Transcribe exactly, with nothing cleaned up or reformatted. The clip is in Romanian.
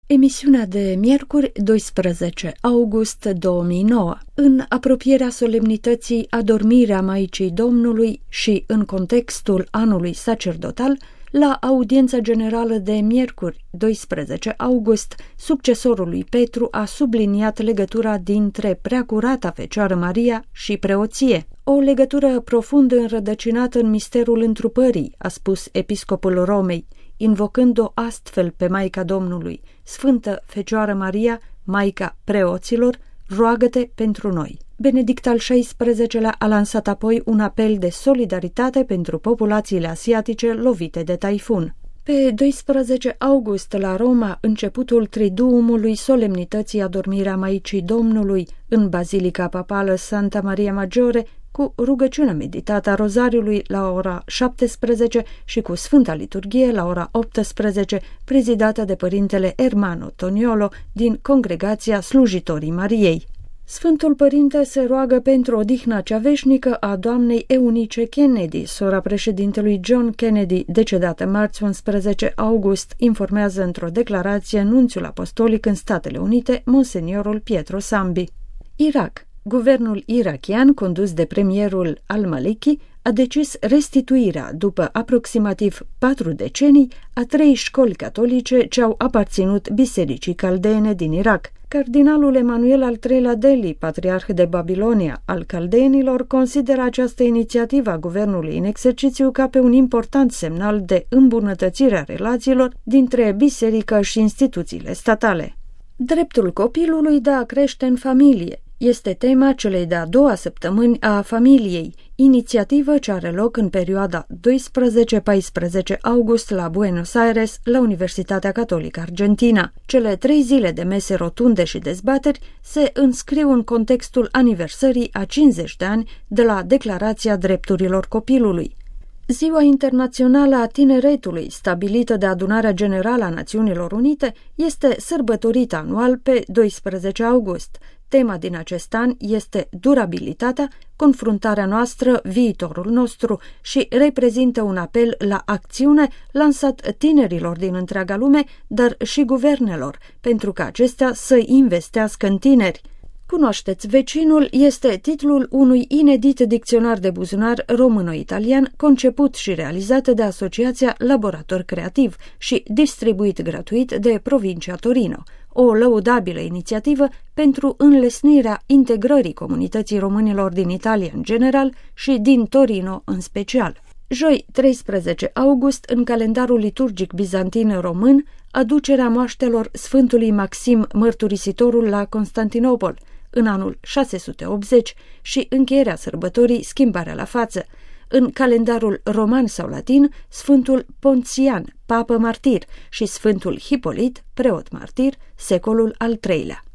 Emisiunea de miercuri, doisprezece august două mii nouă. În apropierea solemnității Adormirea Maicii Domnului și în contextul anului sacerdotal, la audiența generală de miercuri, doisprezece august, succesorul lui Petru a subliniat legătura dintre Preacurata Fecioară Maria și preoție. O legătură profund înrădăcinată în misterul întrupării, a spus episcopul Romei, invocând-o astfel pe Maica Domnului: Sfântă Fecioară Maria, Maica preoților, roagă-te pentru noi. Benedict al șaisprezecelea a lansat apoi un apel de solidaritate pentru populațiile asiatice lovite de taifun. Pe doisprezece august, la Roma, începutul triduumului solemnității Adormirea Maicii Domnului în Bazilica Papală Santa Maria Maggiore, cu rugăciunea meditată a Rozariului la ora șaptesprezece și cu Sfânta Liturghie la ora optsprezece, prezidată de părintele Ermano Toniolo din Congregația Slujitorii Mariei. Sfântul Părinte se roagă pentru odihna cea veșnică a doamnei Eunice Kennedy, sora președintelui John Kennedy, decedată marți unsprezece august, informează într-o declarație nunțiul apostolic în Statele Unite, Monseniorul Pietro Sambi. Irak. Guvernul irakian, condus de premierul al-Maliki, a decis restituirea, după aproximativ patru decenii, a trei școli catolice ce au aparținut bisericii caldeene din Irak. Cardinalul Emanuel al treilea Deli, patriarh de Babilonia al caldeenilor, consideră această inițiativă a guvernului în exercițiu ca pe un important semnal de îmbunătățire a relațiilor dintre biserică și instituțiile statale. Dreptul copilului de a crește în familie este tema celei de-a doua săptămâni a familiei, inițiativă ce are loc în perioada doisprezece paisprezece august la Buenos Aires, la Universitatea Catolică Argentina. Cele trei zile de mese rotunde și dezbateri se înscriu în contextul aniversării a cincizeci de ani de la Declarația Drepturilor Copilului. Ziua Internațională a Tineretului, stabilită de Adunarea Generală a Națiunilor Unite, este sărbătorită anual pe doisprezece august. Tema din acest an este durabilitatea, confruntarea noastră, viitorul nostru și reprezintă un apel la acțiune lansat tinerilor din întreaga lume, dar și guvernelor, pentru ca acestea să investească în tineri. Cunoașteți vecinul este titlul unui inedit dicționar de buzunar româno-italian conceput și realizat de Asociația Laborator Creativ și distribuit gratuit de provincia Torino, o lăudabilă inițiativă pentru înlesnirea integrării comunității românilor din Italia în general și din Torino în special. Joi, treisprezece august, în calendarul liturgic bizantin român, aducerea moaștelor Sfântului Maxim Mărturisitorul la Constantinopol, în anul șase sute optzeci, și încheierea sărbătorii Schimbarea la față. În calendarul roman sau latin, Sfântul Ponțian, papă martir, și Sfântul Hipolit, preot martir, secolul al treilea.